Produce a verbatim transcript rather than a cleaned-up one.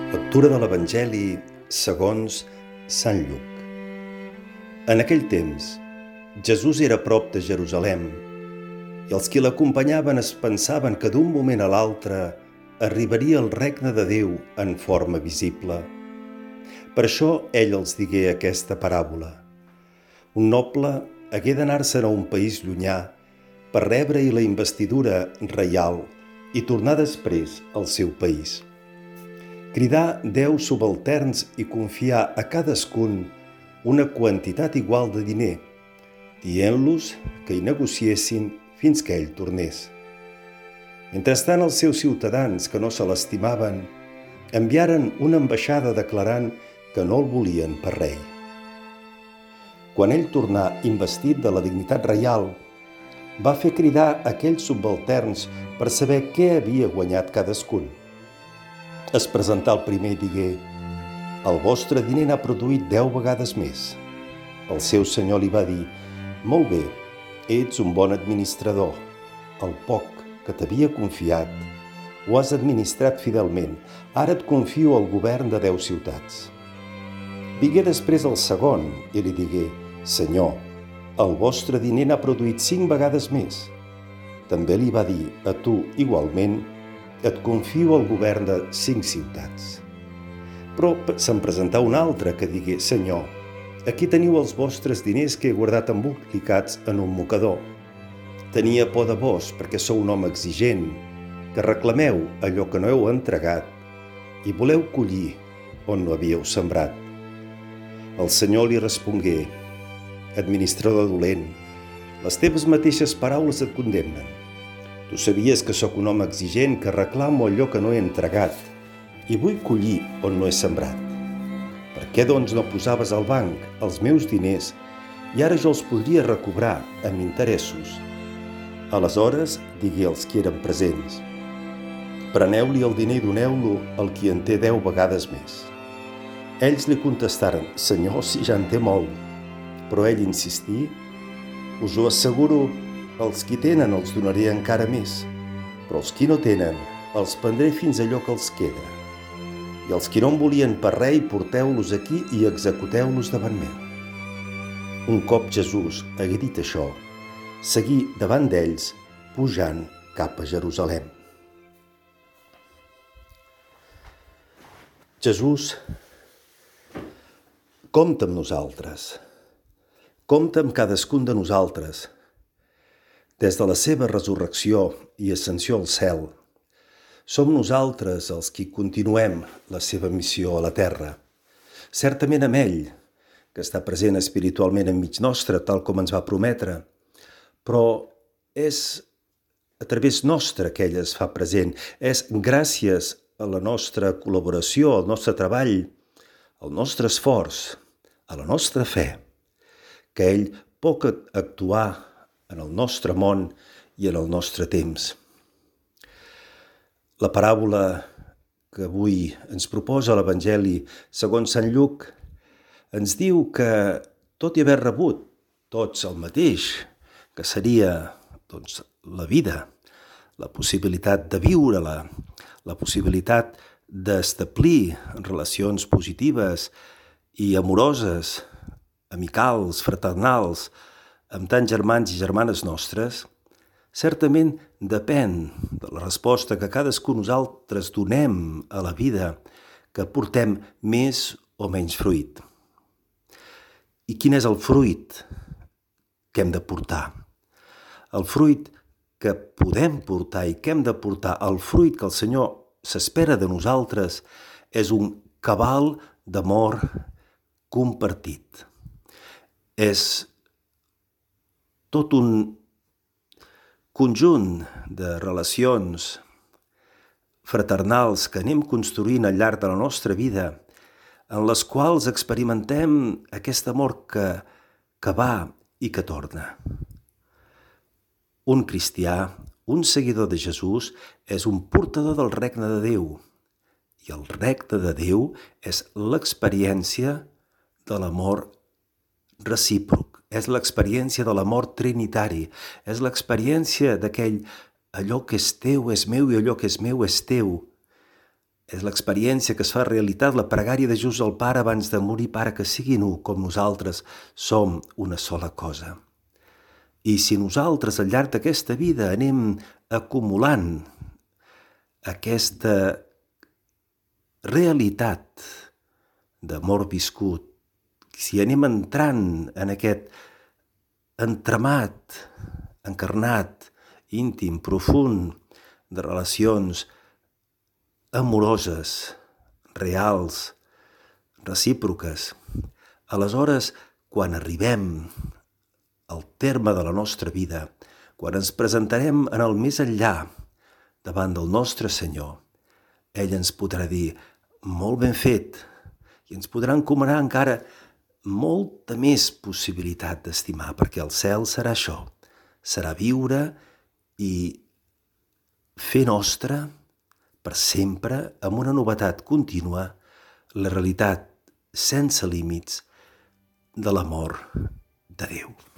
Lectura de l'Evangeli segons Sant Lluc. En aquell temps, Jesús era a prop de Jerusalem i els qui l'acompanyaven es pensaven que d'un moment a l'altre arribaria el regne de Déu en forma visible. Per això ell els digué aquesta paràbola. Un noble hagué d'anar-se'n a un país llunyà per rebre-hi la investidura reial i tornar després al seu país. Cridar deu subalterns i confiar a cadascun una quantitat igual de diner, dient-los que hi negociessin fins que ell tornés. Mentrestant, els seus ciutadans, que no se l'estimaven, enviaren una ambaixada declarant que no el volien per rei. Quan ell tornà investit de la dignitat reial, va fer cridar aquells subalterns per saber què havia guanyat cadascun. Es presentà el primer i digué: «El vostre diner n'ha produït deu vegades més». El seu senyor li va dir: «Molt bé, ets un bon administrador. El poc que t'havia confiat ho has administrat fidelment. Ara et confio el govern de deu ciutats». Vingué després el segon i li digué: «Senyor, el vostre diner n'ha produït cinc vegades més». També li va dir: «A tu, igualment, et confio el govern de cinc ciutats». Però se'n presentà un altre que digué: «Senyor, aquí teniu els vostres diners que he guardat embolicats en un mocador. Tenia por de vos perquè sou un home exigent, que reclameu allò que no heu entregat i voleu collir on no havíeu sembrat». El senyor li respongué: «Administrador dolent, les teves mateixes paraules et condemnen. Tu sabies que sóc un home exigent, que reclamo allò que no he entregat i vull collir on no he sembrat. Per què, doncs, no posaves al banc els meus diners i ara jo els podria recobrar amb interessos?» Aleshores digué als qui eren presents: «Preneu-li el diner i doneu-lo al qui en té deu vegades més». Ells li contestaren: «Senyor, si ja en té molt». Però ell insistí: «Us ho asseguro, els qui tenen els donaré encara més, però els qui no tenen els prendré fins allò que els queda. I els qui no em volien per rei, porteu-los aquí i executeu-los davant meu». Un cop Jesús hagué dit això, seguí davant d'ells, pujant cap a Jerusalem. Jesús compta amb nosaltres, compta amb cadascun de nosaltres. Des de la seva resurrecció i ascensió al cel, som nosaltres els qui continuem la seva missió a la terra. Certament amb ell, que està present espiritualment enmig nostre, tal com ens va prometre, però és a través nostre que ell es fa present. És gràcies a la nostra col·laboració, al nostre treball, al nostre esforç, a la nostra fe, que ell pot actuar en el nostre món i en el nostre temps. La paràbola que avui ens proposa l'Evangeli segons Sant Lluc ens diu que, tot i haver rebut tots el mateix, que seria doncs, la vida, la possibilitat de viure-la, la possibilitat d'establir relacions positives i amoroses, amicals, fraternals, amb tants germans i germanes nostres, certament depèn de la resposta que cadascú nosaltres donem a la vida que portem més o menys fruit. I quin és el fruit que hem de portar? El fruit que podem portar i que hem de portar, el fruit que el Senyor s'espera de nosaltres, és un cabal d'amor compartit. És tot un conjunt de relacions fraternals que anem construint al llarg de la nostra vida, en les quals experimentem aquest amor que, que va i que torna. Un cristià, un seguidor de Jesús, és un portador del regne de Déu. I el regne de Déu és l'experiència de l'amor recíproc. És l'experiència de l'amor trinitari, és l'experiència d'aquell allò que és teu és meu i allò que és meu és teu, És l'experiència que es fa realitat la pregària de Jesús al Pare abans de morir: Pare, que siguin u com nosaltres som una sola cosa. I si nosaltres al llarg d'aquesta vida anem acumulant aquesta realitat d'amor viscut, si anem entrant en aquest entramat, encarnat, íntim, profund, de relacions amoroses, reals, recíproques, aleshores, quan arribem al terme de la nostra vida, quan ens presentarem en el més enllà davant del nostre Senyor, ell ens podrà dir: molt ben fet, i ens podrà encomanar encara molta més possibilitat d'estimar, perquè el cel serà això, serà viure i fer nostra per sempre, amb una novetat contínua, la realitat sense límits de l'amor de Déu.